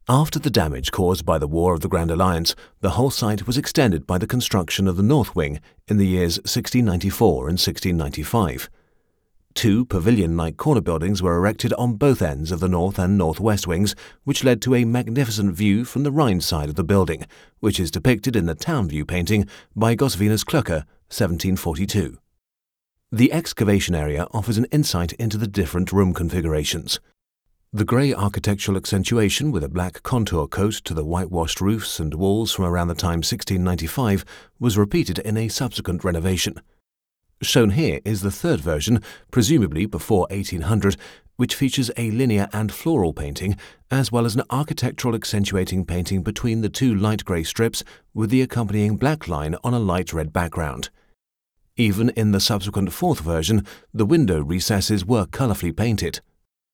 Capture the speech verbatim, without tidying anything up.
After the damage caused by the War of the Grand Alliance, the whole site was extended by the construction of the north wing in the years sixteen ninety-four and sixteen ninety-five. Two pavilion-like corner buildings were erected on both ends of the north and northwest wings, which led to a magnificent view from the Rhine side of the building, which is depicted in the Town View painting by Goswinus Klöcker, seventeen forty-two. The excavation area offers an insight into the different room configurations. The grey architectural accentuation with a black contour coat to the whitewashed roofs and walls from around the time sixteen ninety-five was repeated in a subsequent renovation. Shown here is the third version, presumably before eighteen hundred, which features a linear and floral painting, as well as an architectural accentuating painting between the two light grey strips with the accompanying black line on a light red background. Even in the subsequent fourth version, the window recesses were colourfully painted.